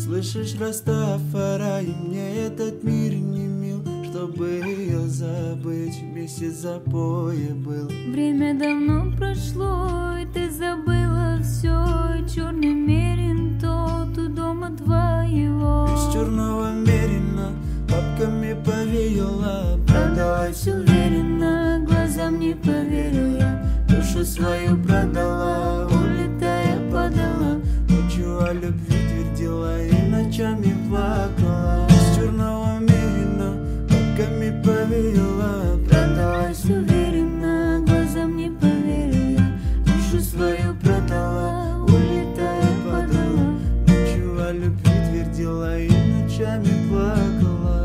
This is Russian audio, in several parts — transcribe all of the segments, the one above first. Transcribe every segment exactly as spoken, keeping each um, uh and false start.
Слышишь, Растафари, мне этот мир не мил, чтобы ее забыть, вместе запоя был. Время давно прошло, и ты забыла все, и черный мерин тот у дома твоего. Из черного мерина бабками повеяла, Продалась уверенно, глазам не поверил я. душу свою продала, улетая подала, ночью о любви твердила и ночами плакала. Из черного мерина бабками повеяла, Продалась уверенно, глазам не поверил я. душу свою продала, улетая подала, ночью о любви твердила и ночами плакала.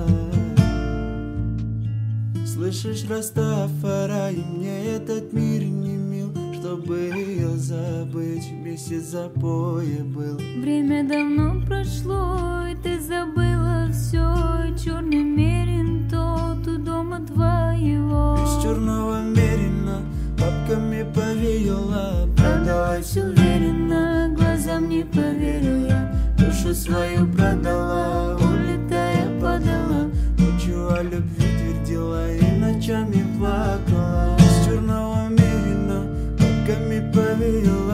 Слышишь, Растафари, мне этот мир не мил, чтобы ее забыть, вместе запоя был. Время давно прошло, и ты забыла все, и черный мерин тот у дома твоего. Из черного мерина бабками повеяла, Продалась уверенно, глазам не поверил я. душу свою продала, улетая подала, ночью о любви твердила и ночами плакала. Из черного мерина бабками повеяла,